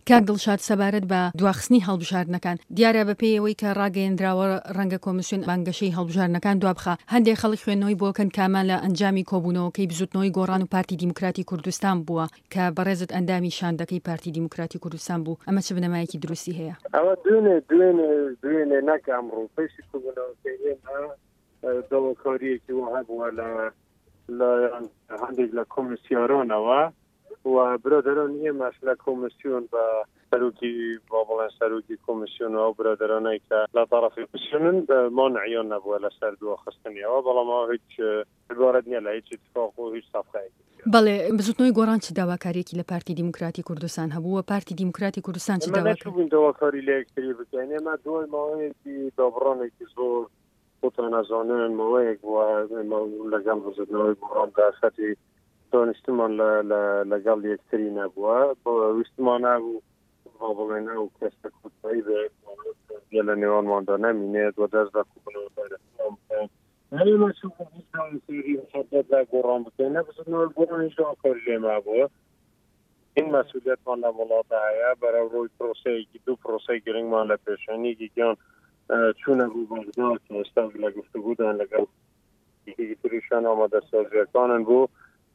کاک دڵشاد سەبارەت بە دواخستنی هەڵبژاردنەکان دیارە بە پێیەوەی کە ڕاگەیەندراوە ڕەنگە کۆمیسیۆن بانگەشەی هەڵبژاردنەکان دوابخە هەندێک خەڵک خوێندنەوەی بۆکەن کامان لە ئەنجامی کۆبوونەوەکەی بزوتنەوەی گۆڕان و پارتی دیموکراتی کوردستان بووە کە بەڕێزت ئەندامی شاندەکەی پارتی دیموکراتی کوردستان بوو ئەمە چ بنەمایەکی دروستی هەیە؟ ئەوە دوێنێ نەکەمڕۆ پێشی کۆبوونەوەکەی ئێمە دەوڵەتکاریەکی وها بووە لە هەندێک لە کۆمیسیۆنەوە و برادران ئێمەش لە کۆمیسیۆن بە سەرۆکی بڵێن سەرۆکی کۆمیسیۆنەوە برادرانەی کە لە تەرەفی کۆمیسیۆنن مانعیان نەبووە لەسەر دواخستنیەوە بەڵام هیچ عبارەت نییە لە هیچ اتفاق و هیچ سەفقەیەکی. بەڵێ بزوتنەوەی گۆڕان چ داواکاریەکی لە پارتی دیموکراتی کوردستان هەبووە پارتی دیموکراتی کوردستان چ داواکاری داواکاری لە یەکتری بکەین ئێمە دوای ماوەیەکی دابڕانێکی زۆر خۆتان نەزانن ماوەیەک بووە لەگەڵ بزوتنەوەی گۆڕاندا خەتی دانیشتمان لەگەڵ یەکتری نەبووە بۆ ویستمان نەبوو بڵێن ئەو کەسە کوتایی بێت لە نێوانماندا نەمینێت و دەست بە کوبنەوە ئێمە لە گۆڕان بکەین نەبزنەوەی گۆڕانیش داواکاری لێما بووە این مەسئولیەتمان لە وڵاتە هەیە بەرەو ڕۆی پرۆسەیەکی دوو پرۆسەی گرنگمان لە پێشەنیگی گیان چوونە بوو بەغدا کە ئێستا لە گفتوگودان لەگەڵ تریشان ئامادە سازیەکانن بوو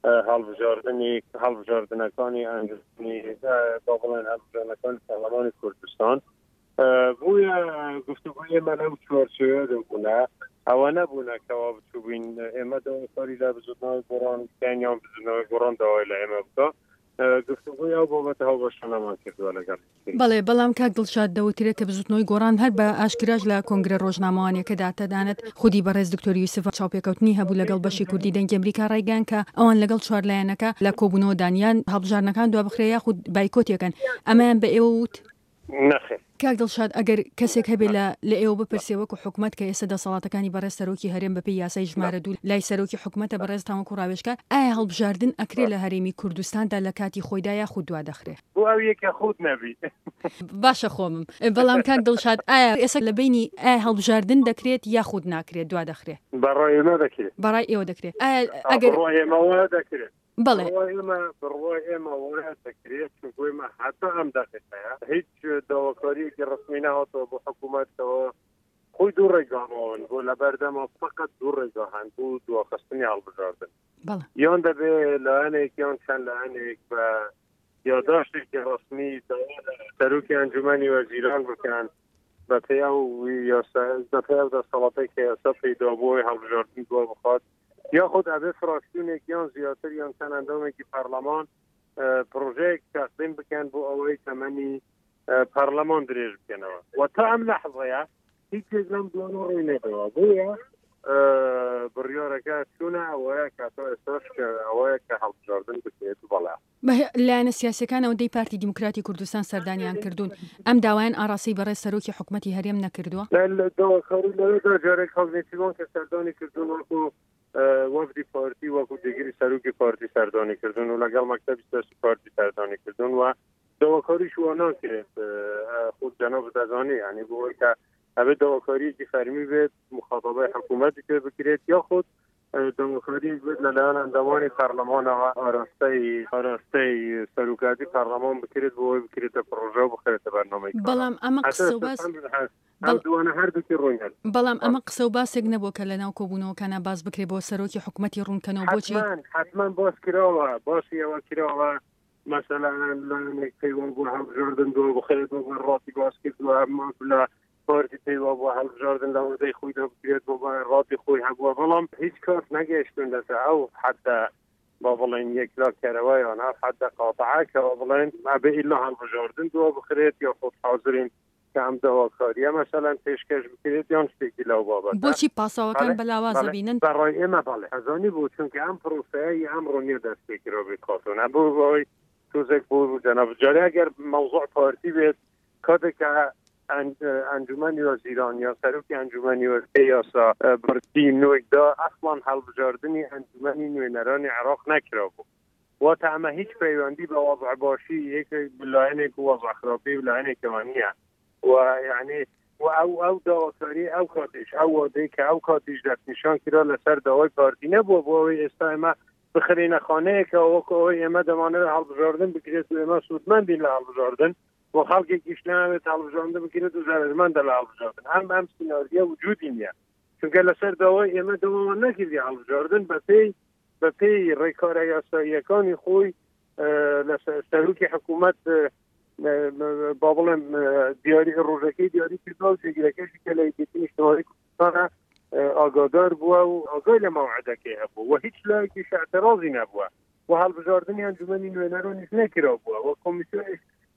هەڵبژاردنەکانی ئەنجومی با بڵێن هەڵبژاردنەکانی پەرلەمانی کوردستان بووە گفتوگوی ئێمە لەو چوارچێوە دەبوونە ئەوە نەبوونەکەەوە بچوبووین ئێمە داواکاری لە بزوتنەوەی گۆڕان بکەین یان بزوتنەوەی گۆڕان داوای لە ئێمە بکە گفتوگوی ئەو بابەتە هەڵبەشانەمان کردووە لەگەڵ بەڵێ بەڵام کاک دڵشاد دەوترێت کە بزوتنەوەی گۆڕان هەر بە ئاشکراش لە کۆنگرە ڕۆژنامەوانیەکە داتەدانێت خودی بەڕێز دکتۆر یوسف چاوپێکەوتنی هەبوو لەگەڵ بەشی کوردی دەنگی ئەمریکا ڕایگەیاند کە ئەوان لەگەڵ چوارلایەنەکە لە کۆبوونەوە دانیان هەڵبژاردنەکان دوابخرێ یاخود بایکۆتێکن ئەمەیان بە ئێوە وت نەخێر. کاک دڵشاد ئەگەر کەسێک هەبێ لە ئێوە بپرسێ وەکو حکومەت کە ئێستا دەسەڵاتەکانی بەڕێز سەرۆکی هەرێم بەپێی یاسای ژمارە 2 لای سەرۆکی حکومەتە بەڕێز تاوەکو ڕاوێژکار ئایا هەڵبژاردن ئەکرێ لە هەرێمی کوردستاندا لە کاتی خۆیدا یاخود دوا دەخرێ بۆ ئەو یەکە خۆت نەبی باشە خۆمم بەڵام کاک دڵشاد ئایا ئێستا لە بینی ئایا هەڵبژاردن دەکرێت یاخود ناکرێت دوا دەخرێ بەڕای ئێمە دەکرێت بەڕای ئێوە دەکرێت ئەگەر ئێمەوە دەکرێت بەڵێ بڕوای ئێمە وەرە دەکرێت چونکۆیمە حتا ئەم دەقیقەیە هیچ داواکاریەکی ڕسمی نەهاتەوە بۆ حکوومەتەوە خۆی دوو ڕێگامەوەن بۆ لە بەردەما فقط دوو ڕێگا هەن بوو دواخستنی هەڵبژاردن یان دەبێت لایەنێک یان چەند لایەنێک بە یادداشتێکی ڕسمی سەرۆکی ئەنجومەنی وەزیران بکەن بە پێی دەسەڵاتێک کە ئێستا پەیدا بووە هەڵبژاردنی بۆ بخات یاخود ئەبێ فراکسیۆنێک یان زیاتر یان چەند ئەندامێکی پەرلەمان پرۆژەیەک تەقدیم بکەن بۆ ئەوەی تەمەنی پەرلەمان درێژ بکەنەوە و تا ئەم لەحظەیە هیچێک لەم دوانە ڕووی نەداوە بۆیە بڕیارەکە چوونە ئەوەیە کاتۆ ئێستاش کە ئەوەیە کە هەڵبژاردن بکرێت بەڵێ لایەنە سیاسەکان ئەوەندەی پارتی دیموکراتی کوردستان سەردانیان کردوون ئەم داوایان ئاڕاستی بەڕێز سەرۆکی حکومەتی هەرێم نەکردووە داواکاری لەوەدا جارێک هەڵبژاردنەوان کە سەردانی کردوون وەکو وەفدی پارتی وەکو دەگیری سەرۆکی پارتی سەردانی کردوون و لەگەڵ مەکتەبی سیاسی پارتی سەردانی کردوون و داواکاریش وا ناکرێت خود جەناب دەزانی یعنی بۆی کە ئەبێ داواکاریەکی فەرمی بێت مخاطبەی حکوومەتی پێ بکرێت یاخود داواکاری بێت لەلایەن ئەندامانی پەرلەمانەوە ئاراستەی سەرۆکاتی پەرلەمان بکرێت بۆ ئەوەی بکرێتە پرۆژە و بخرێتە بەرنامەی بەڵام ئەمە قسە و باس بەڵام ئەمە قسە و باسێک نەبوو کە لەناو کۆبوونەوەکانە باس بکرێت بۆ سەرۆکی حکومەتی ڕوونکەنەوە بۆچی حتمما باس کراوە باسی ئەوە کراوە مثلا لایەنێک پەیوەند بۆ هەڵبژاردن دۆ بخرێت بۆ ڕاتی باس کردووە لە پارتی پەیوە بۆ هەڵبژاردن لە وەدەی خۆی دەبکرێت بۆ ڕاتی خۆی هەبووە بەڵام هیچ کات نەگەیشتون لەسەر ئەو حتا با بڵێن یەکلا کەرەوەیان حتا قاتعا کەەوە بڵێن ئەبێ ئیلا هەڵبژاردن دۆ بخرێت یا خۆت حاضرین کە ئەم داواکاریە مەسەلەن پێشکەش بکرێت یان شتێکی لەو بابەت بۆچی پاساوەکان بەلاوازە بینن بەڕای ئێمە بەڵێ ئەزانی بوو چونکە ئەم پرۆسەیە ئەمڕۆ نییە دەستێکرەوە بێت خاتۆن ئەبوو بۆی تۆزێک بوو جەناب جارێ ئەگەر مەوزوع پارتی بێت کاتێکە ئەنجومەنی وەزیران یا سەرۆکی ئەنجومەنی وەزیران یاسا بڕتی نوێکدا ئەسڵان هەڵبژاردننی ئەنجومەنی نوێنەرانی عێراق نەکرا بوو واتە ئەمە هیچ پەیوەندی بە وەضع باشی یەک لایەنێک و وەضع خراپی لایەنێکەوە نییە و یعنی و ئەو داواکاری ئەو کاتیش ئەو وادەی کە ئەو کاتیش دەستنیشان کرا لەسەر داوای پارتی نەبووە بۆ ئەوەی ئێستا ئێمە بخرینە خانەیەکە وەکو ئەوەی ئێمە دەمانێت هەڵبژاردن بکرێت و ئێمە سوودمەندین لە هەڵبژاردن و خلقی کشنه هەڵبژاردن بکرێت و زارمەندە لە هەڵبژاردن ئەم سیناریە وجودی نییە چونکە لەسەر داوای ئێمە دەوام نەکردی هەڵبژاردن بە پێی ڕێکارە یاساییەکانی خۆی لە سەرۆکی حکوومەت با بڵێم دیاری ڕۆژەکەی دیاری کردووە و جێگیرەکەشی کە لە یەکێتی نیشتیمانی کوردستانە ئاگادار بووە و ئاگای لە مەوعدەکەی هەبوو و هیچ لایەکیش اعتراضی نەبووە و هەڵبژاردننی ئەنجومەنی نوێنەرانیش نەکرا بووە و کۆمیسیۆنی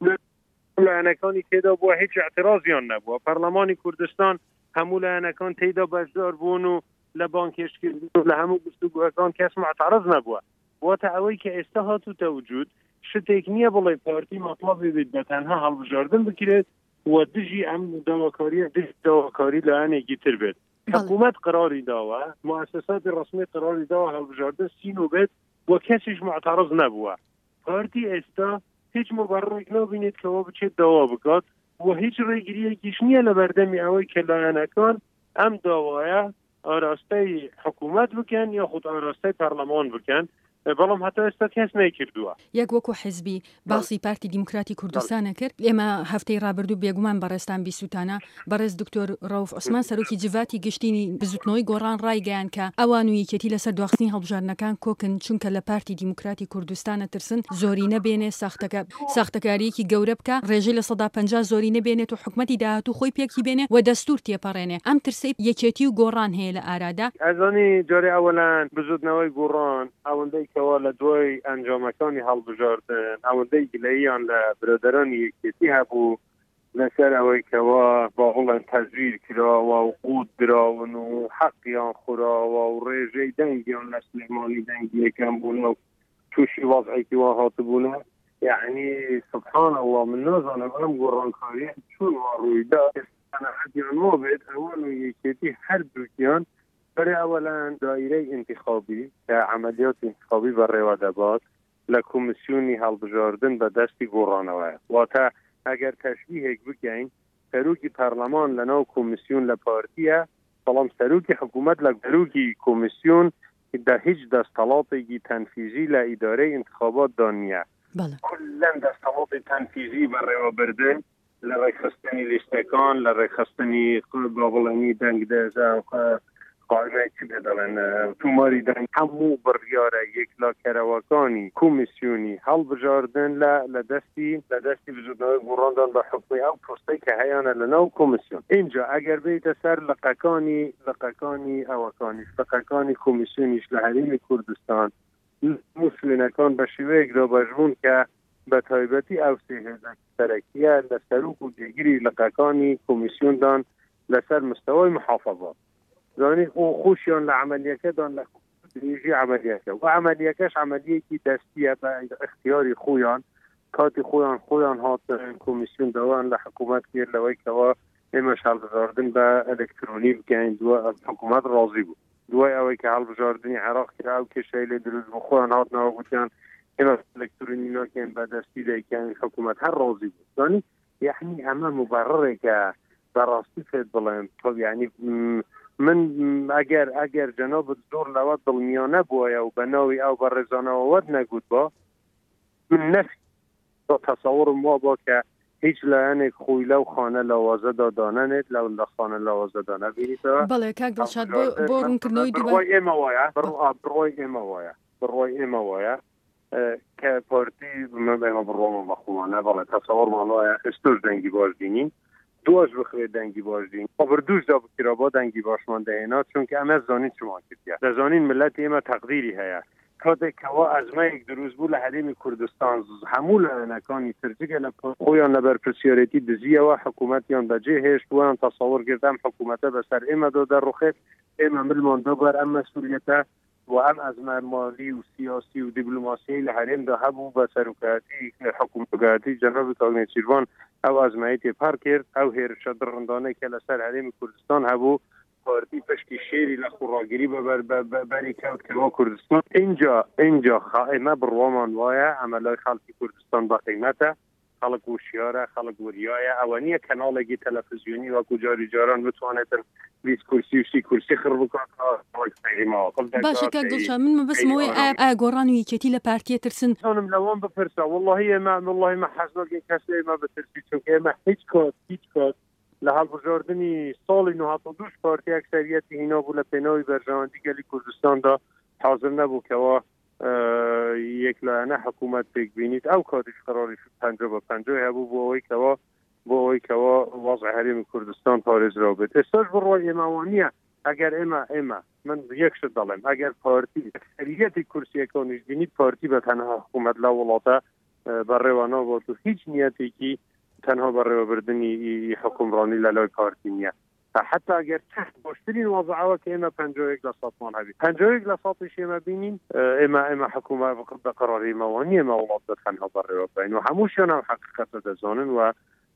لایەنەکانی تێدا بووە هیچ اعتراضیان نەبووە پەرلەمانی کوردستان هەموو لایەنەکان تێدا بەشدار بوون و لە بانکێشکردن و لە هەموو گفتوگوەکان کەس معتەرض نەبووە واتە ئەوەی کە ئێستا هاتووتە وجود شتێک نییە بڵێ پارتی مەطلبی بێت بە تەنها هەڵبژاردن بکرێت و دژی ئەم داواکاری لایەنێکی تر بێت حکوومەت قراری داوە مؤسساتی ڕسمی قراری داوە هەڵبژاردن سینۆ بێت و کەسیش معتەرض نەبووە پارتی ئێستا هیچ مبرڕێک نبینێت کەەوە بچێت داوا بکات و هیچ ڕێگریەکیش نییە لە بەردەمی ئەوەی کە لایەنەکان ئەم داوایە ئاراستەی حکوومەت بکەن یا خود ئاراستەی پەرلەمان بکەن بەڵام هەتا ئێستا کەس نەیکردووە یەک وەکو حیزبی باسی پارتی دیموکراتی کوردستانە کرد ئێمە هەفتەی ڕابردوو بێگومان بەڕێستان بیسووتانە بەڕێز دکتۆر ڕەوف عوسمان سەرۆکی جڤاتی گشتینی بزوتنەوەی گۆڕان ڕایگەیان کە ئەوان و یەکێتی لەسەر دواخستنی هەڵبژاردنەکان کۆکن چونکە لە پارتی دیموکراتی کوردستانە ترسن زۆری نەبێنێ ساختەکاریەکی گەورە بکە ڕێژەی لە 150 زۆری نەبێنێت و حکومەتی داهاتوو خۆی پێکی بێنێ و دەستور تێپەڕێنێ ئەم ترسەی یەکێتی و گۆڕان هەیە لە ئارادا ئەزانی جارێ ئەوەلان بزوتنەوەی گۆڕان ئەوەندەی کەوا لە دوای ئەنجامەکانی هەڵبژاردن ئەوەندەی گلەییان لە برادرانی یەکێتی هەبوو لەسەر ئەوەی کەوا باوڵەن تەزویر کراوە و قوت دراون و حەقیان خوراوە و ڕێژەی دەنگیان لە سلێمانی دەنگی یەکەم بوون و تووشی وەزعێکی وا هاتبوونە یعنی سبحان الله من نازانم ئەم گۆڕانکاریە چۆن وا ڕوویدا ئەنەحەتیان وا بێت ئەوان و یەکێتی هەر دووکیان برای اولا دایره انتخابی که عملیات انتخابی بەڕێوە دەبات لە کۆمیسیۆنی هەڵبژاردن بە دەستی گۆڕانەوەیە واتە ئەگەر تەشبیهێک بکەین سەرۆکی پەرلەمان لەناو کۆمیسیۆن لە پارتیە بەڵام سەرۆکی حکوومەت لە سەرۆکی کۆمیسیۆن دا هیچ دەستەڵاتێکی تەنفیزی لە ئیدارەی انتخابات دا نییە کولەن دەستەڵاتی تەنفیزی بەڕێوەبردن لە ڕێکخستنی لیستەکان لە ڕێکخستنی بابڵەنی دەنگدەزە قائمه چی بدلن توماری دن همو بڕیارە یەکلاکەرەوەکانی کۆمیسیۆنی هەڵبژاردن لە دەستی بزودنەوەی گۆڕاندان بە حکمی ئەو پۆستەی کە هەیەە لەناو کۆمیسیۆن اینجا ئەگەر بێتە سەر لقەکانی کۆمیسیۆنیش لە هەرێمی کوردستان مسلینەکان بە شێوەیەکدا بەژبوون کە بە تایبەتی ئەو سێهێزە سەرەکیە لە سەرۆک و جێگیری لقەکانی کۆمیسیۆندان لەسەر مستەوەی محافظات زانی خوشیان لە عملیەکەدان لە درێژی عملیەکە و عملیەکەش عملیەکی دەستیە بە اختیاری خۆیان کاتی خۆیان هات کۆمیسیۆن داوان لە حکوومەت کرد لەوەی کەوا ئێمەش هەڵبژاردن بە ئەلکترۆنی بکەین حکوومەت ڕازی بوو دوای ئەوەی کە هەڵبژاردننی عێراق کرا و کێشەی لێ دروست بوو خۆیان هاتنەوە گوتیان ئێمە ئەلکترۆنی ناکەین بە دەستی دەیکەین حکوومەت هەر ڕازی بوو زانی یعنی ئەمە مبرڕێکە بەڕاستی فێت بڵێن یعنی من ئەگەر جەنابەت زۆر لەوە دڵنیانە بووە و بە ناوی ئەو بە ڕێزانەوەوەت نەگوت بە من نەفی تەسەوڕم وا بۆ کە هیچ لایەنێک خۆی لەو خانە لاوازەدا دانەنێت لە خانە لاوازەدا نەبینیتەوە بەڵێ کاک دڵشاد بۆ ڕوونکردنەوەی بڕۆی ئێمە وایە کە پارتی ئێمە بڕۆمە بەخۆمانە بەڵێ تەسەوڕمان وایە ئێستۆش دەنگی باش دینین دوش بخوێ دەنگی باش دین بردوش دا بکرا با دەنگی باشمان دەهێنا چونکە ئەمە زانین چمان کردیا دەزانین ملەت ئێمە تەقدیری هەیە کاتێکەوە ئەزمەیەک دروست بوو لە هەرێمی کوردستان هەموو لایەنەکانی ترجگە لە خۆیان لە بەرپرسیارەتی دزیەوە حکوومەتیان بەجێ هێشت ویان تەسەوڕ کردم حکوومەتە بەسەر ئێمەدا دەڕوخێت ئێمە ملمان دەبەر ئەم مەسئولیەتە و ئەم ئەزمە مالی و سیاسی و دیبلۆماسی لە هەرێمدا هەبوو بە سەرۆکایەتی حکوومەتگایەتی جەناب تاگنێ چیروان ئەو ئەزمایی تێپار کرد ئەو هێرشە دڕندانەی کە لەسەر هەرێمی کوردستان هەبوو پارتی پشتی شێری لە خوڕاگیری بەبەری کەوت کەوا کوردستان اینجا ئێمە بڕوامان وایە ئەمەلای خەڵکی کوردستان بە قیمەتە خلق وشیاره خلق وریایه اوانی کانالێکی تەلەڤیزیۆنی وەکو جاری جاران بتوانێتن 20 کورسی و 30 کورسی خڕ بکات باشە دڵشان من بەسمەوەی ئاگۆڕان و یەکێتی لە پارتیە ترسن خانم لەوان بپرسە والله ما حەزناکەین کەس ئێمە بترسی چونکە ئێمە هیچ کات لە هەڵبژاردننی ساڵی 92 پارتی ئەکسەریەتی هینا بوو لە پێناوی بەرژەوەندی گەلی کوردستاندا حاضر نەبوو یەک لایەنە حکوومەت پێک بینیت ئەو کاتیش قەراری 50-50 هەبوو بۆ ئەوەی کەوا وەزع هەرێمی کوردستان پارێزراو بێت ئێستاش بڕوای ئێمەوانە ئەگەر ئێمە من یەکشت دەڵێم ئەگەر پارتی ئەکسەریەتی کورسیەکانیش بینیت پارتی بە تەنها حکوومەت لە وڵاتە بەڕێوانەوە بۆ هیچ نیەتێکی تەنها بەڕێوەبردننی حکومڕانی لە لای پارتی نییە حتى اگر باشترین وضعوا که اما 51 لصاتمان هبی 51 لصاتش اما بینیم اما حکومت به قراری موانی اما ولات تنها بره بین و هموشان هم حقیقت دزانن و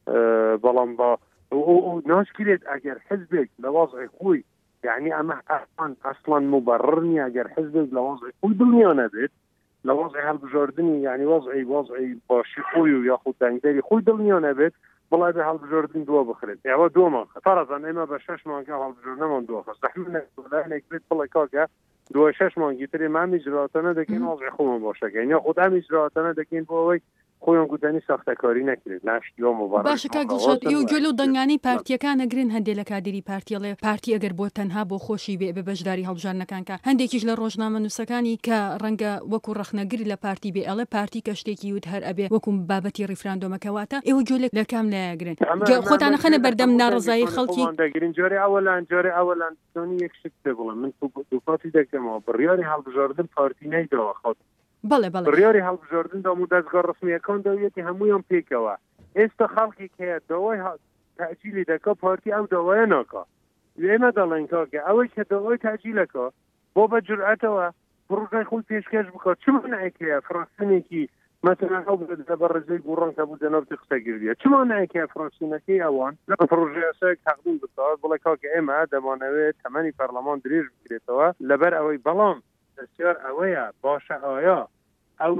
بلان با ناش كريت اگر حزبك لوضع خوي يعني اما اصلا مبررني اگر حزبك لوضع خوي دنيا نبت لوضع هالبجاردني يعني وضعي باشي خوي وياخد دنگداري خوي دنيا نبت والله به هالبجاردن دو بخرد يعني دو ما فرضا اما بشش مان که هالبجاردن دو خاص تحملنا ولا نكبت والله كاكا دو شش مان گیتری من اجراتانه دکین وضع خوب باشه یعنی خود هم اجراتانه دکین بوی خویان گوتنی ساختکاری نکرد نشتیو مبارک باشه که گلشاد یو جلو دنگانی پارتیەکان ئەگرن هەندێک لە کادری پارتی ئەگەر بۆ تەنها بۆ خۆشی بێ بەشداری هەڵبژاردنەکان کە هەندێکیش لە ڕۆژنامە نووسەکانی کە ڕەنگە وەکو ڕەخنەگری لە پارتی بێ ئەڵێ پارتی کە شتێکی وت هەر ئەبێ وەکو بابەتی ڕیفراندۆمەکەواتە ئێوە جۆلێک لە کام لایەگرن خۆتانە خەنە بەردەم ناڕزایی خەڵکی دەگرین جۆرە ئەوەلان تۆنی یەک شت بڵێ من دووپاتی دەکەمەوە بڕیاری هەڵبژاردن پارتی نەیدەوە خۆت بەڵێ بڕیاری هەڵبژاردن دا دەستگا ڕسمیەکان دەوێتی هەمویان پێکەوە ئێستا خەڵکی کە داوای تەعجیلی دەکا پارتی ئەو داوایە ناکا ئێمە دەڵێن کاکە ئەوەی کە داوای تەعجیلەکە بۆ بە جورئەتەوە پڕۆژەی خۆی پێشکەش بکات چ مانایەکەیە فڕاستنێکی مثلا ئەو بەڕێزەی گوڕان کە بوو دەناوتی قسەگیریە چ مانایەکەیە فڕاستینەکەی ئەوان لە پرۆژەیەک تەقدیم بکات بڵێ کاکە ئێمە دەمانەوێت تەمەنی پەرلەمان درێژ بکرێتەوە لەبەر ئەوەی بەڵام بسیار ئەوەیە باشە ئایا ئەو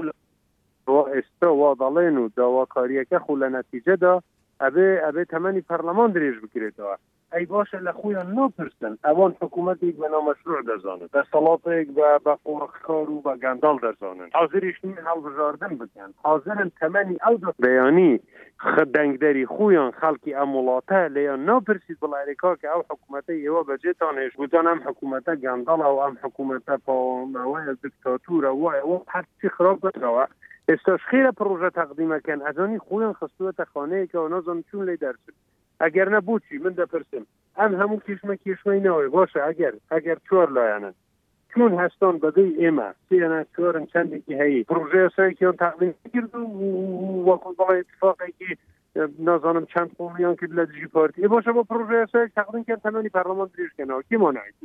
ئێستا وا دەڵێن و داواکاریەکە خو لە نەتیجەدا ئەبێ تەمەنی پەرلەمان درێژ بکرێتەوە ئەی باشە لە خۆیان ناپرسن ئەوان حکوومەتێک بە نامەشروع دەزانن دەسەڵاتێک بە قۆڕخکار و بە گەنداڵ دەزانن حاضریش نین هەڵبژاردن بکەن حاضرن تەمەنی ئەو بەیانی دەنگدەری خۆیان خەڵکی ئەم وڵاتە لێیان ناپرسید بڵێریکا کە ئەو حکوومەتە ئێوە بەجێتانێش گوتان ئەم حکوومەتە گەنداڵە و ئەم حکوومەتە پاوەیە دیکتاتورە وایە ئەوە هەرچی خراپ بکەوە ئێستاش خێرە پرۆژە تەقدیمەکەن ئەزانی خۆیان خستووەتە خانەیەکەوە نازانم چون لێ دەرچن ئەگەر نەبووچی من دەپرسم ئەم هەموو کێشمەی نەوەی باشە ئەگەر چۆر لایەنن چون هەستان بەدەی ئێمە سێنە چۆرن چەندێکی هەیە پرۆژەیە سەرێکیان تەقدیم کرد و وەکو بەڵێ اتفاقێکی نازانم چەند قوڵیان کرد لە دژی پارتی باشە بۆ پرۆژەیە سەرێک تەقدیم کرد تەمەنی پەرلەمان درێژکەنەوە کی مانایەتی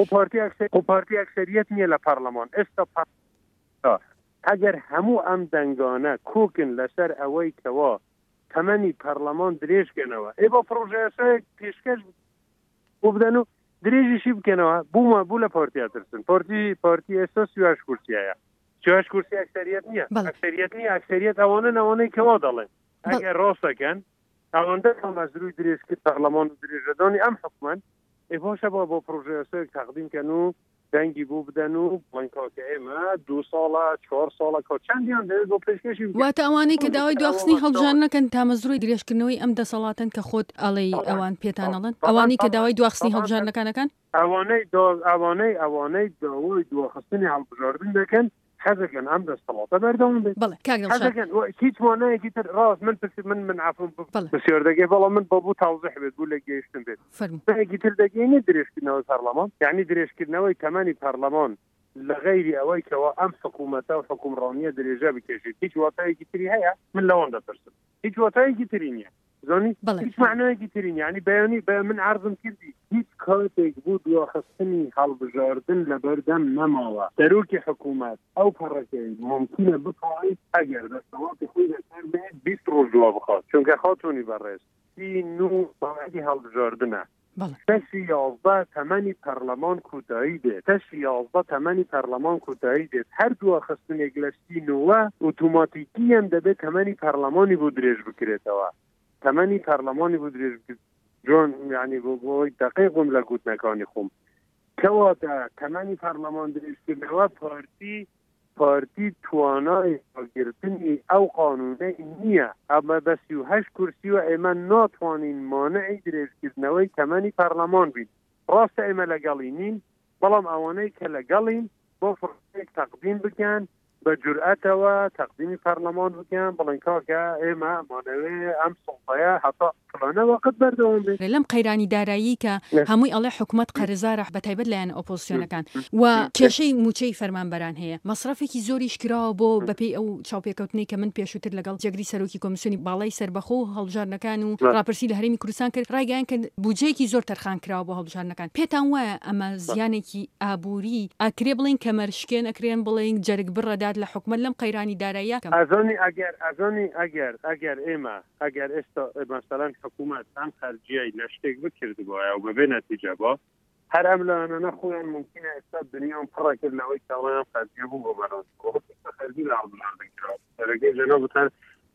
پارتی ئەکسەریەت نییە لە پەرلەمان ئێستا ئەگەر هەموو ئەم دەنگانە کۆکن لەسەر ئەوەی کەوا تەمەنی پەرلەمان درێژکەنەوە بۆ پرۆژەیە پێشکەش بۆ بدەن و درێژیشی بکەنەوە بوو لە پارتیا ترسن پارتی ئێستا 38 کورسیایە 38 کورسی ئەکسەریەت نییە ئەکسەریەت ئەوانەی کەوا دەڵێن ئەگەر ڕاستەکەن ئەوەندە مەزروی درێژکرد پەرلەمان و درێژەدانی ئەم حکومەت باشە بۆ پرۆژەیە تەقدیمکەن و دەنگی بۆ بدەن و بڵێنکاکە ئێمە 2 ساڵە 4 ساڵە کات چەندیان دەوێت بۆ پێشکەشی واتە ئەوانەی کە داوای دواخستنی هەڵبژاردنەکەن تامەزروی درێژکردنەوەی ئەم دەسەڵاتن کە خۆت ئەڵێ ئەوان پێتانەڵن ئەوانەی کە داوای دواخستنی هەڵبژاردنەکانەکەن ئەوانەی داوای دواخستنی هەڵبژاردن دەکەن حەزەکەن ئەم دەسەڵاتە بەردەوام بێت هیچ مانایەکی تر ڕاست من عفو بسیار دەگەی بەڵام من بۆ تاوزیح بێت بوو لە گەیشتن بێت مانایەکی تر دەگەینی درێژکردنەوەی پەرلەمان یعنی درێژکردنەوەی تەمەنی پەرلەمان لە غەیری ئەوەی کەوا ئەم حکوومەتە و حکومڕانیە درێژە بکێشێت هیچ واتایەکی تری هەیە من لەوان دەپرسم هیچ واتایەکی تری نییە زانی هیچ معنایەکی ترین یعنی بەیانی من عرضم کردی هیچ کاتێک بوو دواخستنی هەڵبژاردن لە بەردەم نەماوە دەروکی حکوومەت ئەو پەڕەکەی ممکنە بکڵیت ئەگەر دەسەڵاتی خۆی لەسەر بێت 20 ڕۆژ دوا بخات چونکە خاتونی بەڕێز 39 هەڵبژاردنە تەشی 11 تەمەنی پەرلەمان کوتایی دێت تەشی 11 تەمەنی پەرلەمان کوتایی دێت هەردووە خستنێک لە سینەوە ئۆتۆماتیکیان دەبێت تەمەنی پەرلەمانی بۆ درێژ بکرێتەوە تەمەنی پەرلەمانی بۆ درێژ جۆن یعنی بۆی دقیقم لە گوتنەکانی خۆم کەواتە تەمەنی پەرلەمان درێژکردنەوە پارتی توانای گرتنی ئەو قانونە نییە ئەمە بە 38 کورسی و ئێمە ناتوانین مانعی درێژکردنەوەی تەمەنی پەرلەمان بین ڕاستە ئێمە لەگەڵی نین بەڵام ئەوانەی کە لەگەڵین بۆ فرصەیەک تەقدیم بکەن بە جورئەتەوە تەقدیمی پەرلەمان بکەن بڵێن کاکە ئێمە مانەوێ ئەم سوڵتەیە هەتا فلانە وەقت بەردەوام بێت لەم قەیرانی دارایی کە هەمووی ئەڵێ حکوومەت قەرزارە بەتایبەت لایەن ئۆپۆزیسیۆنەکان و کێشەی موچەی فەرمانبەران هەیە مەصرفێکی زۆریش کراوە بۆ بەپێی ئەو چاوپێکەوتنەی کە من پێشووتر لەگەڵ جەگری سەرۆکی کۆمیسیۆنی باڵای سەربەخۆ و هەڵبژاردنەکان و ڕاپرسی لە هەرێمی کوردستان کرد ڕایگەیان کە بودجەیەکی زۆر تەرخان کراوە بۆ هەڵبژاردنەکان پێتان وایە ئەمە زیانێکی ئابووری ئەکرێ بڵین کەمەرشکێن ئەکرێن بڵین جەرگ بڕەدات لە حکومەت لەم قەیرانی داراییە ئەگەر ئێمە ئەگەر ئێستا مەسەڵەن حکوومەت ئەم خەرجیای لە شتێک بکردبووە و بەبێ نەتیجە بۆ هەر ئەم لەوانە خۆیان ممکنە ئێستا دنیام پڕە کرد لەوەی کەڵیان خەرجیە بوو بۆ بەرەوە خەرجی لە هەڵبژاردنکرا سەرەکەی جەناب وتان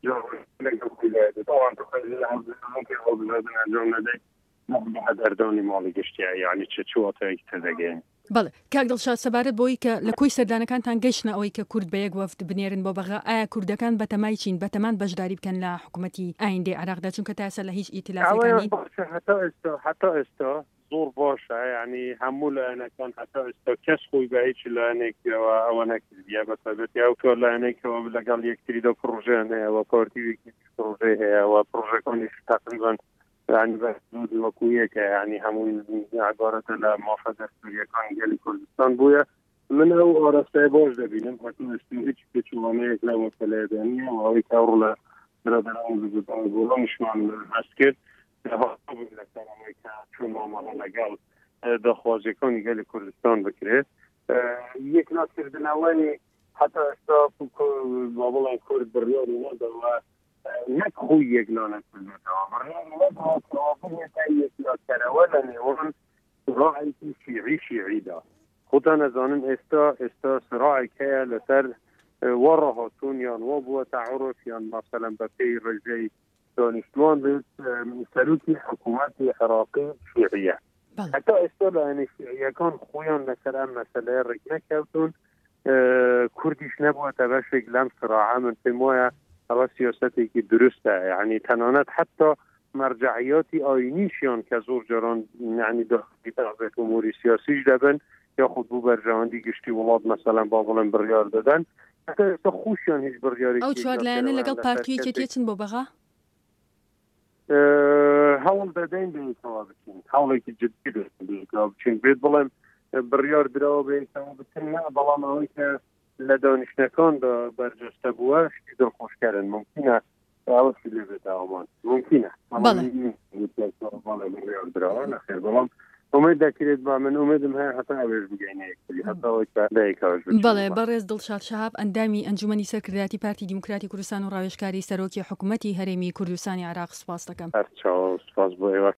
طبعا تخرجي ممكن هەڵبژاردن ئەنجام نەدەیت دەردانی ماڵی گشتیە یعنی چ چواتەیەک تێدەگەین بەڵێ کاک دڵشاد سەبارەت بۆی کە لە کۆی سەردانەکانتان گەشتنە ئەوەی کە کورد بە یەک وەفد بنێرن بۆ بەغا ئایا کوردەکان بەتەمای چین بەتەمان بەشداری بکەن لە حکوومەتی ئایندی عراقدا چونکە تاسە لە هیچ ئیتلافەکانی هەتا ئێستا زۆر باشە ینی هەموو لایەنەکان هەتا ئێستا کەس خۆی بە هیچ لایەنێکەوە ئەوە نەکردیە بەتەبێت یا تۆ لایەنێکەوە لەگەڵ یەکتریدا پرۆژیان هەیەەوە پارتیوێکی پرۆژێ هەیەەوە پرۆژەکانیش تقریبا يعني بحدود وكوية يعني همون عبارة لا موافقة سوريكان جالي كردستان بويا من أو أرسطي باش دبينم حتى استنهج كتشوانيك لا مسألة دانية وهي كورلا برادران بزبان بولونش من عسكر لها قبل لكان أمريكا شو معمل لقال دخوازيكان جالي كردستان بكريت يك ناس كردناواني حتى استاف بابلا كرد برياري نادا نك خوی یگلانه کنید و برای نک کراولا نیوان صراعی شیعی دا خودتا نزانم استا صراعی که لسر ورهاتون یان وابو تعرف یان مثلا بپی رجی دانشتوان بید سلوکی حکومت عراقی شیعیه حتی استا لانی شیعیه کان خویان لسر ام مسئله رگ نکوتون کردیش نبوه تبشک لم صراعه من فیمویا هوا سیاستی که درسته یعنی تنانت حتی مرجعیاتی آینیشیان که زور جران یعنی داخلی بعض امور سیاسی دبن یا خود بو برجاندی گشتی ولاد مثلا بابلن بریار دادن حتی خوشیان هیچ بریاری او چوار لانه لگل پارتیوی که تیتن بو بغا حاول دادین به اتوا بچین حاولی که جدی داشتن به اتوا بچین بید بلن بریار دروا به اتوا بچین نه بلان آنی که لدانشتکان دا برجسته بوه شتی در خوشکرن ممکنه اوه سیلی بده آمان ممکنه بله امید دکرید با من امیدم های حتی اویش بگینه یکتری حتی اویش دایک اویش بگینه بله بەڕێز دڵشاد شەهاب ئەندامی ئەنجومەنی سەرکردایەتی پارتی دیموکراتی کوردستان و ڕاوێژکاری سەرۆکی حکوومەتی هەرێمی کوردستانی عراق سوپاس دەکەم هەرچاو سپاس بۆ ئێوە